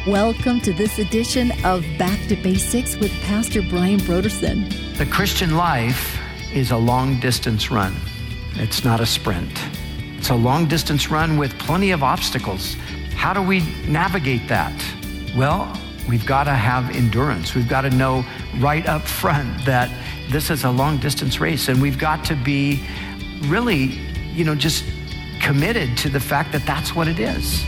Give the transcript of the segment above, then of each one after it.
Welcome to this edition of Back to Basics with Pastor Brian Brodersen. The Christian life is a long-distance run. It's not a sprint. It's a long-distance run with plenty of obstacles. How do we navigate that? Well, we've got to have endurance. We've got to know right up front that this is a long-distance race, and we've got to be really, just committed to the fact that that's what it is.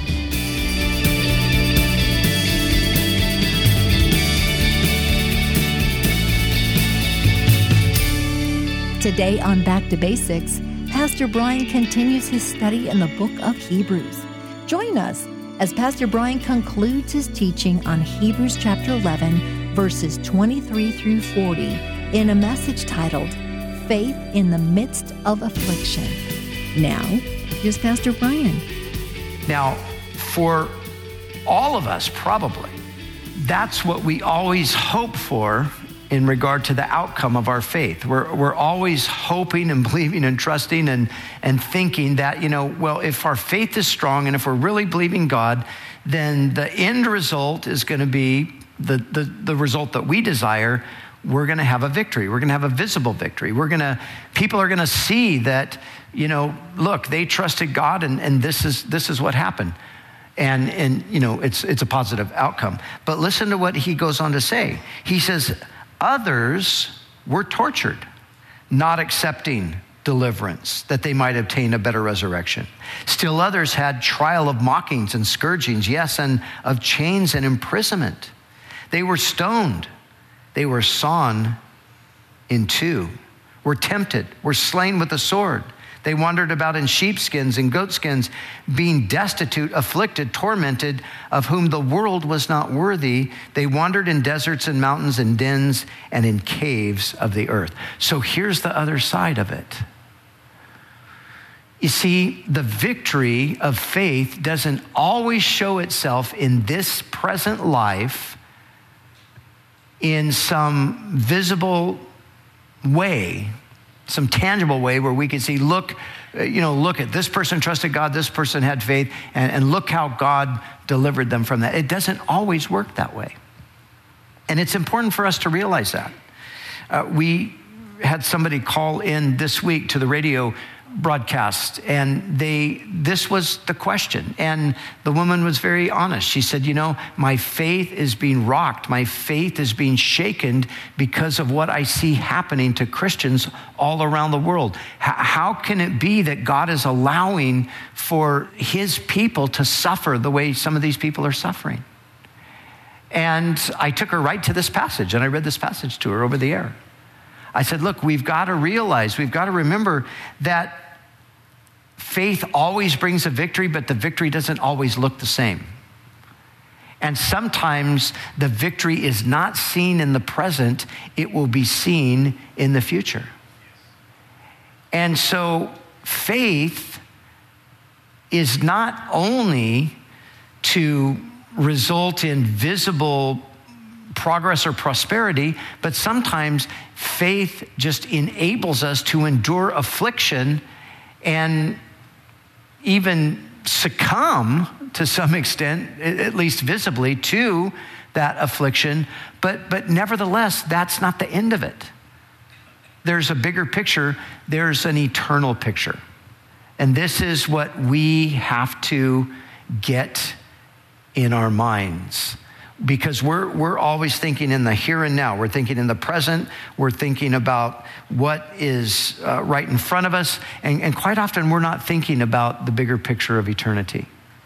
Today on Back to Basics, Pastor Brian continues his study in the book of Hebrews. Join us as Pastor Brian concludes his teaching on Hebrews chapter 11, verses 23 through 40, in a message titled, Faith in the Midst of Affliction. Now, here's Pastor Brian. Now, for all of us, probably, that's what we always hope for in regard to the outcome of our faith. We're always hoping and believing and trusting and thinking that, if our faith is strong and if we're really believing God, then the end result is going to be the result that we desire. We're going to have a victory. We're going to have a visible victory. People are going to see that, look, they trusted God and this is what happened. And it's a positive outcome. But listen to what he goes on to say. He says, others were tortured, not accepting deliverance, that they might obtain a better resurrection. Still others had trial of mockings and scourgings, yes, and of chains and imprisonment. They were stoned. They were sawn in two, were tempted, were slain with the sword. They wandered about in sheepskins and goatskins, being destitute, afflicted, tormented, of whom the world was not worthy. They wandered in deserts and mountains and dens and in caves of the earth. So here's the other side of it. You see, the victory of faith doesn't always show itself in this present life in some visible way, some tangible way where we can see, look at this person trusted God, this person had faith, and look how God delivered them from that. It doesn't always work that way. And it's important for us to realize that. We had somebody call in this week to the radio broadcast, and this was the question. And the woman was very honest. She said, my faith is being rocked. My faith is being shaken because of what I see happening to Christians all around the world. How can it be that God is allowing for his people to suffer the way some of these people are suffering? And I took her right to this passage, and I read this passage to her over the air. I said, look, we've got to remember that faith always brings a victory, but the victory doesn't always look the same. And sometimes the victory is not seen in the present, it will be seen in the future. And so faith is not only to result in visible progress or prosperity, but sometimes faith just enables us to endure affliction and even succumb to some extent, at least visibly, to that affliction. But nevertheless, that's not the end of it. There's a bigger picture. There's an eternal picture. And this is what we have to get in our minds. Because we're always thinking in the here and now. We're thinking in the present. We're thinking about what is right in front of us. And quite often we're not thinking about the bigger picture of eternity.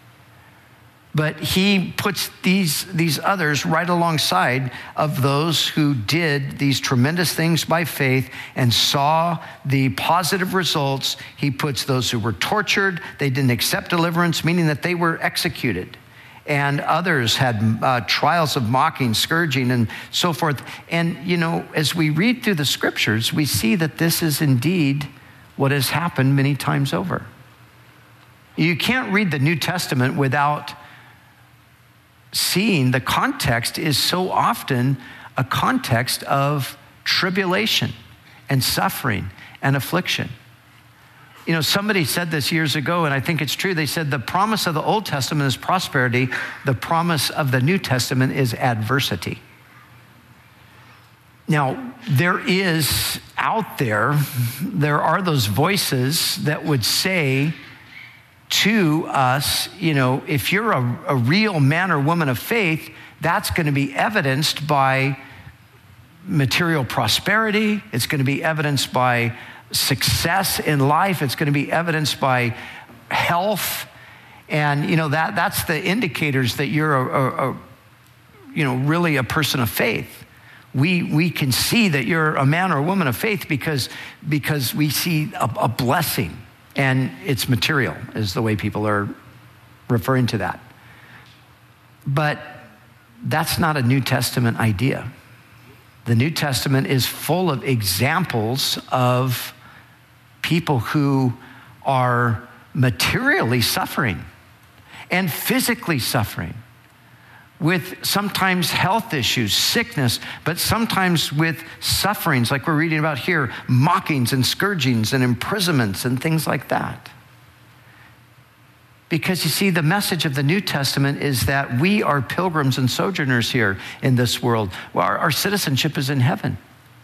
But he puts these others right alongside of those who did these tremendous things by faith and saw the positive results. He puts those who were tortured. They didn't accept deliverance, meaning that they were executed. And others had trials of mocking, scourging, and so forth. And, as we read through the scriptures, we see that this is indeed what has happened many times over. You can't read the New Testament without seeing the context is so often a context of tribulation and suffering and affliction. somebody said this years ago, and I think it's true. They said the promise of the Old Testament is prosperity. The promise of the New Testament is adversity. Now, there are those voices that would say to us, if you're a real man or woman of faith, that's going to be evidenced by material prosperity. It's going to be evidenced by success in life. It's going to be evidenced by health. And, that's the indicators that you're really a person of faith. We can see that you're a man or a woman of faith because we see a blessing, and it's material is the way people are referring to that. But that's not a New Testament idea. The New Testament is full of examples of people who are materially suffering and physically suffering with sometimes health issues, sickness, but sometimes with sufferings like we're reading about here, mockings and scourgings and imprisonments and things like that. Because you see, the message of the New Testament is that we are pilgrims and sojourners here in this world. Well, our citizenship is in heaven.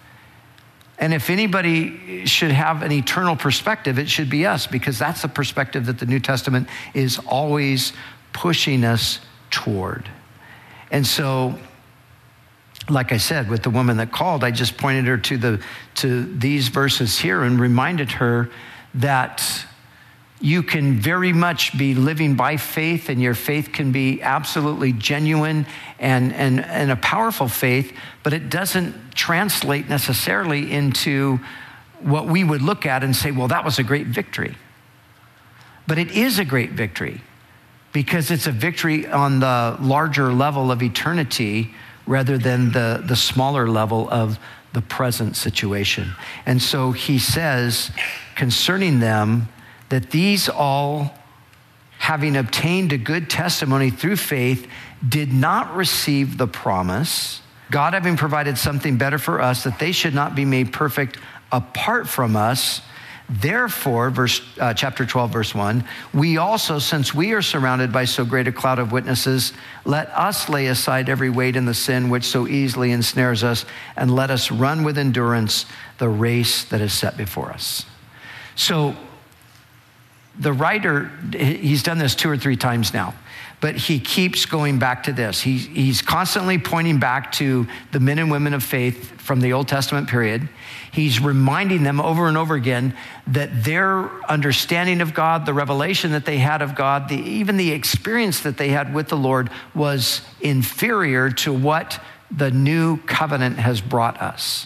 And if anybody should have an eternal perspective, it should be us, because that's the perspective that the New Testament is always pushing us toward. And so, like I said, with the woman that called, I just pointed her to these verses here and reminded her that you can very much be living by faith, and your faith can be absolutely genuine and a powerful faith, but it doesn't translate necessarily into what we would look at and say, well, that was a great victory. But it is a great victory because it's a victory on the larger level of eternity rather than the smaller level of the present situation. And so he says concerning them, that these all, having obtained a good testimony through faith, did not receive the promise, God having provided something better for us, that they should not be made perfect apart from us. Therefore, chapter 12, verse 1, we also, since we are surrounded by so great a cloud of witnesses, let us lay aside every weight and the sin which so easily ensnares us, and let us run with endurance the race that is set before us. So, the writer, he's done this 2 or 3 times now, but he keeps going back to this. He's constantly pointing back to the men and women of faith from the Old Testament period. He's reminding them over and over again that their understanding of God, the revelation that they had of God, even the experience that they had with the Lord was inferior to what the new covenant has brought us.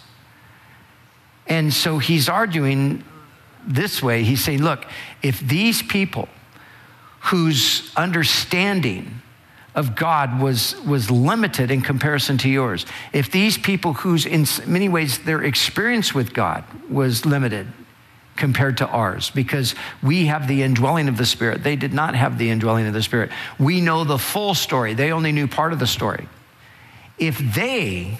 And so he's arguing this way. He's saying, look, if these people whose understanding of God was limited in comparison to yours, if these people whose in many ways their experience with God was limited compared to ours, because we have the indwelling of the Spirit, they did not have the indwelling of the Spirit. We know the full story. They only knew part of the story. If they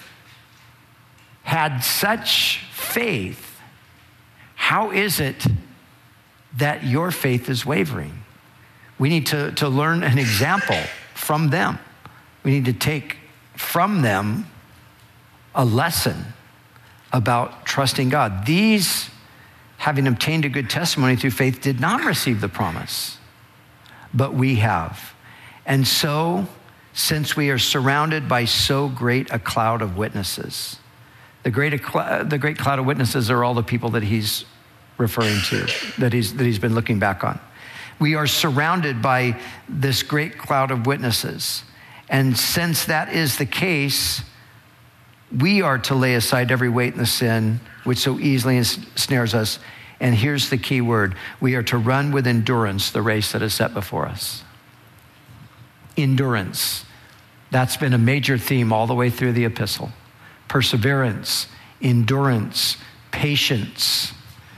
had such faith, how is it that your faith is wavering? We need to learn an example from them. We need to take from them a lesson about trusting God. These, having obtained a good testimony through faith, did not receive the promise, but we have. And so, since we are surrounded by so great a cloud of witnesses, the great cloud of witnesses are all the people that he's referring to, that he's been looking back on. We are surrounded by this great cloud of witnesses. And since that is the case, we are to lay aside every weight and the sin which so easily ensnares us. And here's the key word. We are to run with endurance the race that is set before us. Endurance. That's been a major theme all the way through the epistle. Perseverance, endurance, patience.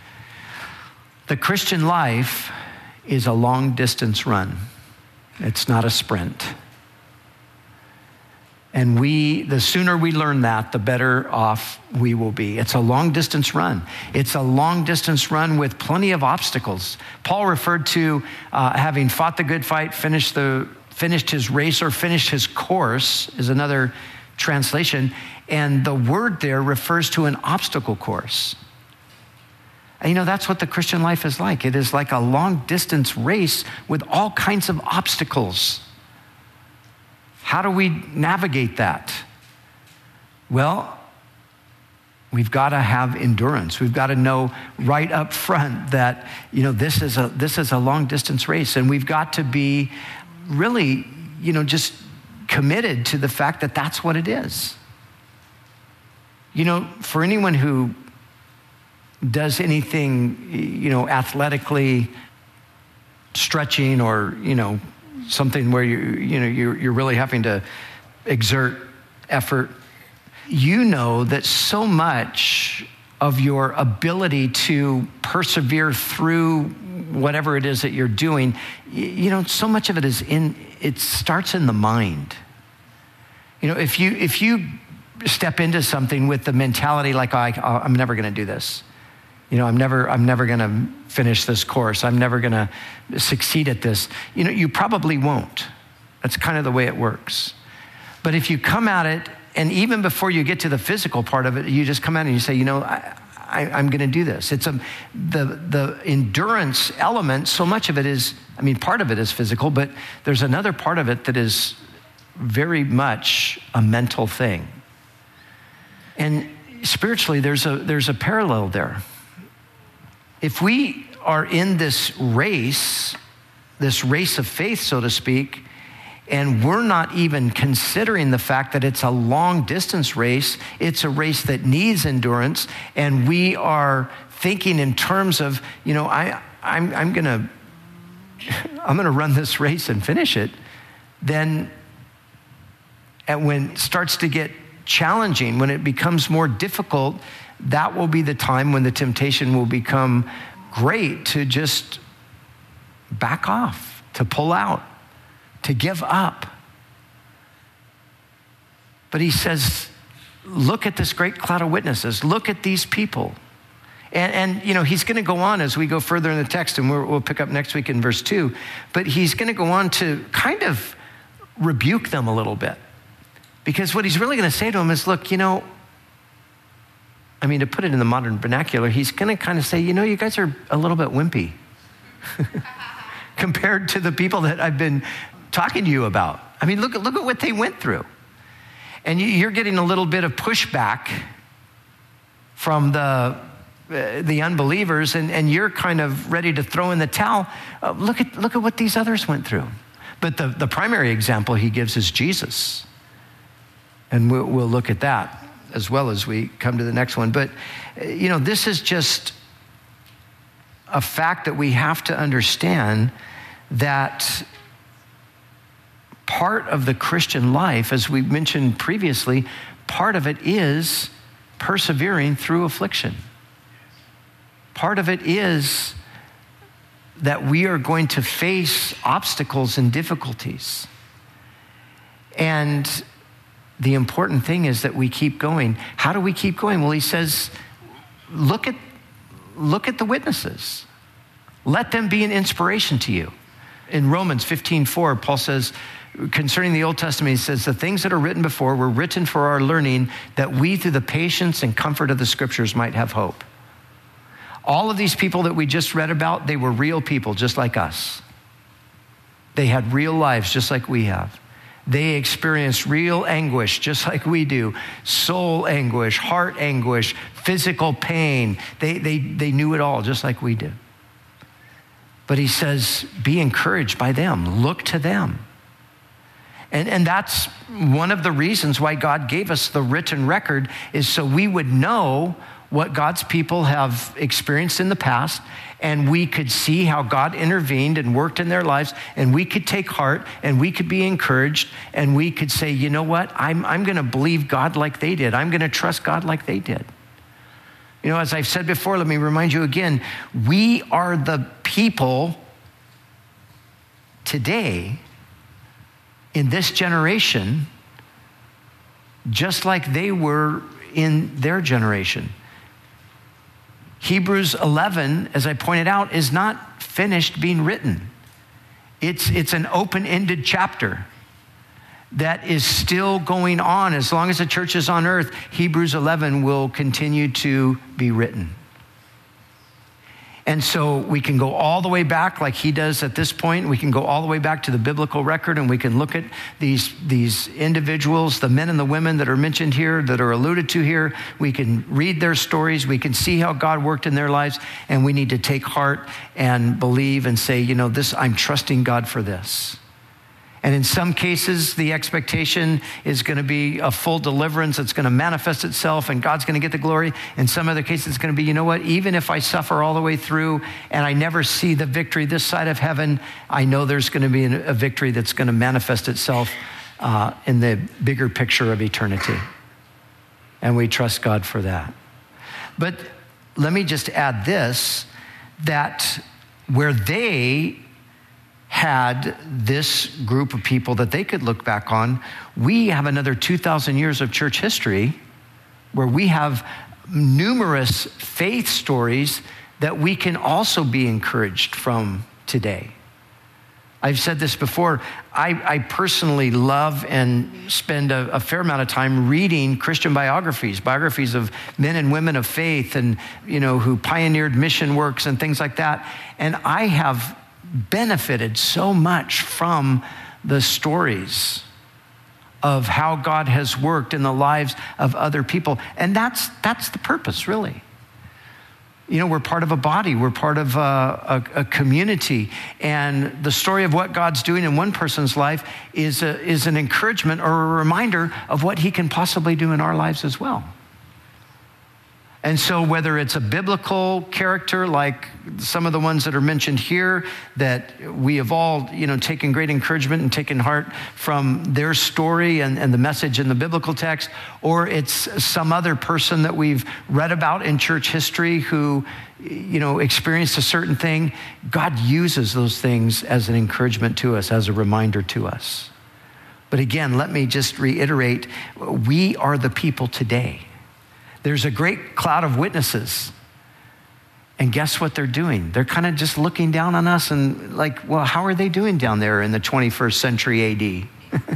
The Christian life is a long distance run. It's not a sprint. And the sooner we learn that, the better off we will be. It's a long distance run. It's a long distance run with plenty of obstacles. Paul referred to having fought the good fight, finished his race, or finished his course is another translation. And the word there refers to an obstacle course. And that's what the Christian life is like. It is like a long distance race with all kinds of obstacles. How do we navigate that? Well, we've got to have endurance. We've got to know right up front that, this is a long distance race, and we've got to be really, just committed to the fact that that's what it is. For anyone who does anything, athletically stretching or, something where you're really having to exert effort, that so much of your ability to persevere through whatever it is that you're doing, so much of it it starts in the mind. If you step into something with the mentality like, I'm never going to do this. I'm never going to finish this course. I'm never going to succeed at this. You probably won't. That's kind of the way it works. But if you come at it, and even before you get to the physical part of it, you just come out and you say, I'm going to do this. It's the endurance element. So much of it is, part of it is physical, but there's another part of it that is very much a mental thing. And spiritually, there's a parallel there. If we are in this race of faith, so to speak, and we're not even considering the fact that it's a long distance race, it's a race that needs endurance, and we are thinking in terms of, I'm gonna run this race and finish it, then when it starts to get challenging, when it becomes more difficult, that will be the time when the temptation will become great to just back off, to pull out, to give up. But he says, look at this great cloud of witnesses. Look at these people. And he's going to go on as we go further in the text, and we'll pick up next week in verse 2. But he's going to go on to kind of rebuke them a little bit. Because what he's really going to say to them is, look, to put it in the modern vernacular, he's going to kind of say, you guys are a little bit wimpy compared to the people that I've been talking to you about. Look at what they went through. And you're getting a little bit of pushback from the unbelievers, and you're kind of ready to throw in the towel. Look at what these others went through. But the primary example he gives is Jesus. And we'll look at that as well as we come to the next one. But, this is just a fact that we have to understand, that part of the Christian life, as we mentioned previously, part of it is persevering through affliction. Part of it is that we are going to face obstacles and difficulties. And the important thing is that we keep going. How do we keep going? Well, he says, look at the witnesses. Let them be an inspiration to you. In Romans 15:4, Paul says, concerning the Old Testament, he says, the things that are written before were written for our learning, that we through the patience and comfort of the scriptures might have hope. All of these people that we just read about, they were real people just like us. They had real lives just like we have. They experienced real anguish just like we do. Soul anguish, heart anguish, physical pain. They knew it all just like we do. But he says, be encouraged by them. Look to them. And that's one of the reasons why God gave us the written record, is so we would know what God's people have experienced in the past, and we could see how God intervened and worked in their lives, and we could take heart, and we could be encouraged, and we could say, you know what, I'm going to believe God like they did. I'm going to trust God like they did. As I've said before, let me remind you again, we are the people today in this generation just like they were in their generation. Hebrews 11, as I pointed out, is not finished being written. It's an open-ended chapter that is still going on. As long as the church is on earth, Hebrews 11 will continue to be written. And so we can go all the way back like he does at this point. We can go all the way back to the biblical record, and we can look at these individuals, the men and the women that are mentioned here, that are alluded to here. We can read their stories. We can see how God worked in their lives, and we need to take heart and believe and say, I'm trusting God for this. And in some cases, the expectation is going to be a full deliverance. It's going to manifest itself and God's going to get the glory. In some other cases, it's going to be, even if I suffer all the way through and I never see the victory this side of heaven, I know there's going to be a victory that's going to manifest itself in the bigger picture of eternity. And we trust God for that. But let me just add this, that where they had this group of people that they could look back on, we have another 2,000 years of church history where we have numerous faith stories that we can also be encouraged from today. I've said this before, I personally love and spend a fair amount of time reading Christian biographies of men and women of faith and, who pioneered mission works and things like that. And I have benefited so much from the stories of how God has worked in the lives of other people. And that's the purpose, really. We're part of a body. We're part of a community. And the story of what God's doing in one person's life is an encouragement or a reminder of what he can possibly do in our lives as well. And so whether it's a biblical character like some of the ones that are mentioned here that we have all, taken great encouragement and taken heart from their story and the message in the biblical text, or it's some other person that we've read about in church history who, experienced a certain thing, God uses those things as an encouragement to us, as a reminder to us. But again, let me just reiterate, we are the people today. There's a great cloud of witnesses. And guess what they're doing? They're kind of just looking down on us and how are they doing down there in the 21st century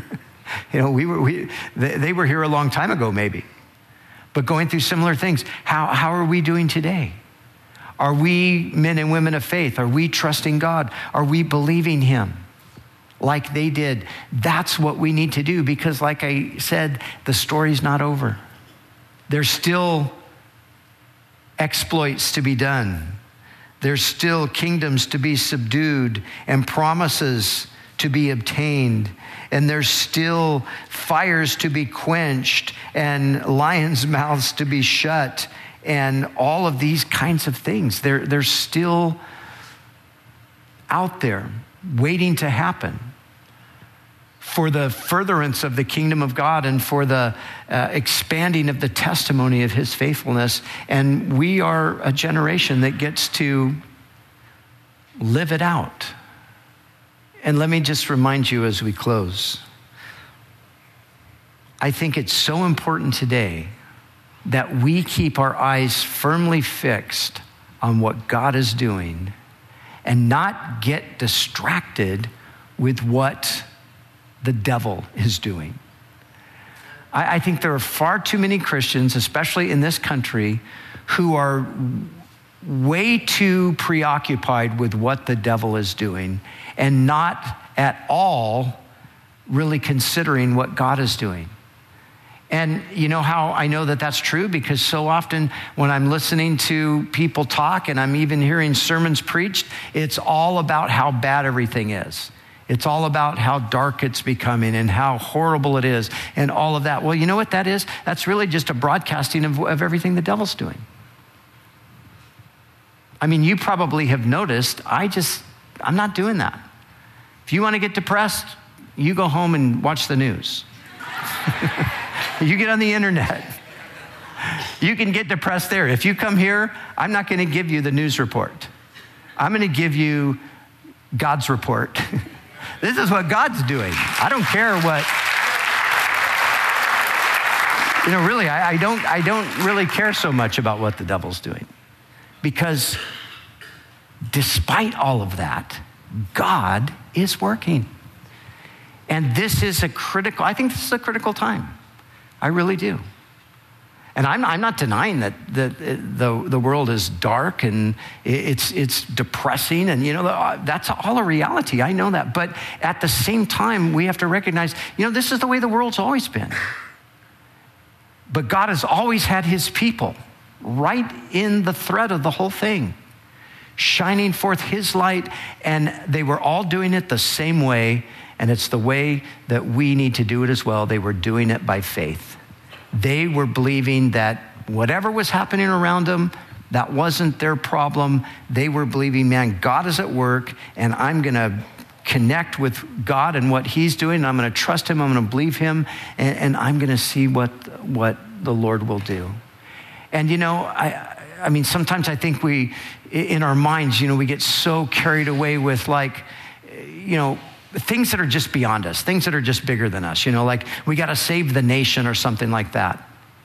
AD? They were here a long time ago maybe, but going through similar things. How are we doing today? Are we men and women of faith? Are we trusting God? Are we believing him like they did? That's what we need to do because like I said, the story's not over. There's still exploits to be done. There's still kingdoms to be subdued and promises to be obtained. And there's still fires to be quenched and lions' mouths to be shut and all of these kinds of things. They're still out there waiting to happen for the furtherance of the kingdom of God and for the expanding of the testimony of his faithfulness. And we are a generation that gets to live it out. And let me just remind you as we close, I think it's so important today that we keep our eyes firmly fixed on what God is doing and not get distracted with what the devil is doing. I think there are far too many Christians, especially in this country, who are way too preoccupied with what the devil is doing and not at all really considering what God is doing. And you know how I know that that's true? Because so often when I'm listening to people talk and I'm even hearing sermons preached, it's all about how bad everything is. It's all about how dark it's becoming and how horrible it is and all of that. Well, you know what that is? That's really just a broadcasting of everything the devil's doing. I mean, you probably have noticed, I'm not doing that. If you want to get depressed, you go home and watch the news. You get on the internet. You can get depressed there. If you come here, I'm not going to give you the news report. I'm going to give you God's report. This is what God's doing. I don't care what. Really, I don't really care so much about what the devil's doing, because despite all of that, God is working. And this is I think this is a critical time. I really do. And I'm not denying that the world is dark and it's depressing, and that's all a reality. I know that. But at the same time, we have to recognize, this is the way the world's always been. But God has always had his people right in the thread of the whole thing, shining forth his light, and they were all doing it the same way, and it's the way that we need to do it as well. They were doing it by faith. They were believing that whatever was happening around them, that wasn't their problem. They were believing, man, God is at work, and I'm going to connect with God and what he's doing. I'm going to trust him. I'm going to believe him, and I'm going to see what the Lord will do. And, I mean, sometimes I think we, in our minds, we get so carried away with things that are just beyond us, things that are just bigger than us, like we got to save the nation or something like that.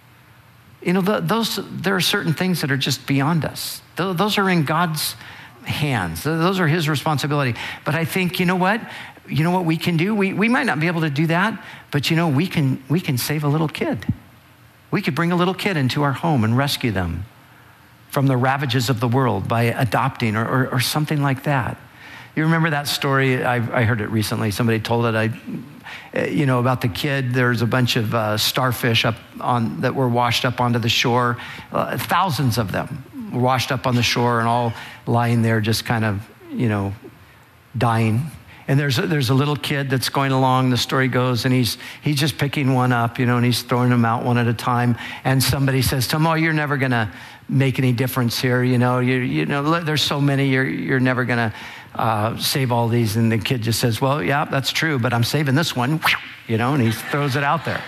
There are certain things that are just beyond us. Those are in God's hands. Those are his responsibility. But I think, what we can do? We might not be able to do that, but we can save a little kid. We could bring a little kid into our home and rescue them from the ravages of the world by adopting or something like that. You remember that story? I heard it recently. Somebody told it. About the kid. There's a bunch of starfish that were washed up onto the shore. Thousands of them were washed up on the shore and all lying there, just kind of, dying. And there's a little kid that's going along, the story goes, and he's just picking one up, and he's throwing them out one at a time. And somebody says to him, "Oh, you're never gonna make any difference here. There's so many. You're never gonna save all these." And the kid just says, "Well, yeah, that's true, but I'm saving this one," and he throws it out there.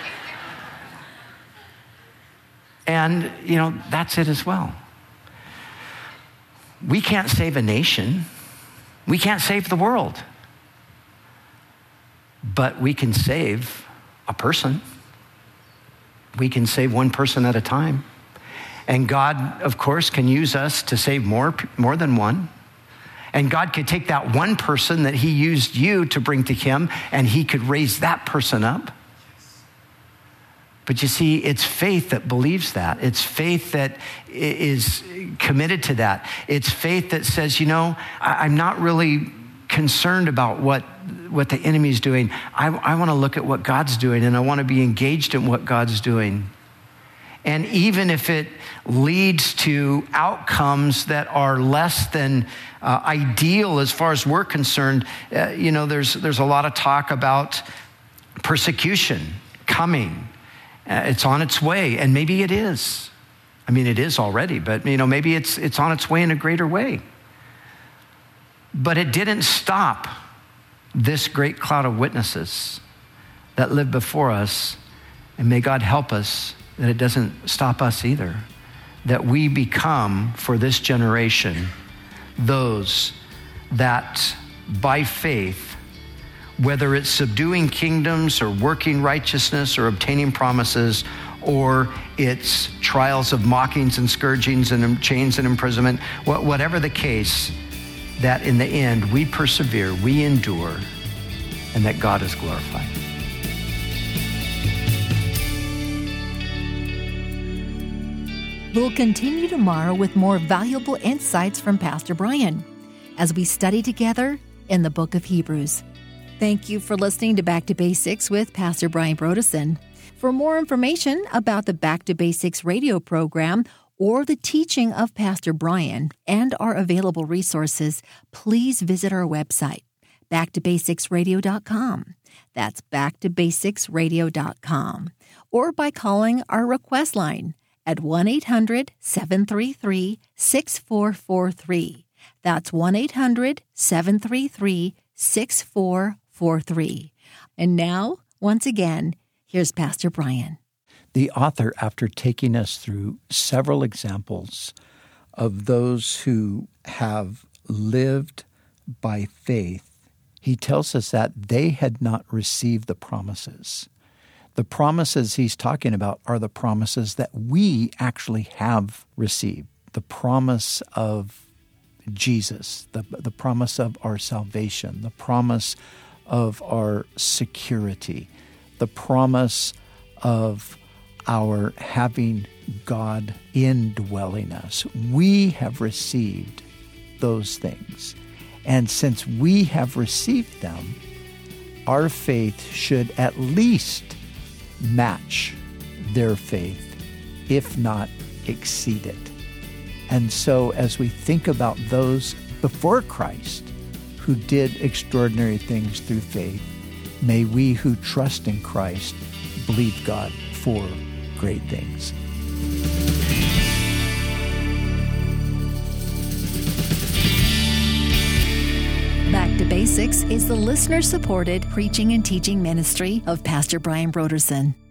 And that's it as well. We can't save a nation. We can't save the world. But we can save a person. We can save one person at a time. And God, of course, can use us to save more than one. And God could take that one person that he used you to bring to him, and he could raise that person up. But you see, it's faith that believes that. It's faith that is committed to that. It's faith that says, I'm not really concerned about what the enemy's doing. I want to look at what God's doing, and I want to be engaged in what God's doing. And even if it leads to outcomes that are less than ideal as far as we're concerned, there's a lot of talk about persecution coming. It's on its way, and maybe it is. I mean, it is already, but maybe it's on its way in a greater way. But it didn't stop this great cloud of witnesses that lived before us, and may God help us that it doesn't stop us either, that we become, for this generation, those that by faith, whether it's subduing kingdoms or working righteousness or obtaining promises, or it's trials of mockings and scourgings and chains and imprisonment, whatever the case, that in the end we persevere, we endure, and that God is glorified. We'll continue tomorrow with more valuable insights from Pastor Brian as we study together in the book of Hebrews. Thank you for listening to Back to Basics with Pastor Brian Brodesson. For more information about the Back to Basics radio program or the teaching of Pastor Brian and our available resources, please visit our website, backtobasicsradio.com. That's backtobasicsradio.com. Or by calling our request line at 1-800-733-6443. That's 1-800-733-6443. And now, once again, here's Pastor Brian. The author, after taking us through several examples of those who have lived by faith, he tells us that they had not received the promises. The promises he's talking about are the promises that we actually have received. The promise of Jesus, the promise of our salvation, the promise of our security, the promise of our having God indwelling us. We have received those things. And since we have received them, our faith should at least match their faith, if not exceed it. And so as we think about those before Christ who did extraordinary things through faith, may we who trust in Christ believe God for great things. Back to Basics is the listener-supported preaching and teaching ministry of Pastor Brian Brodersen.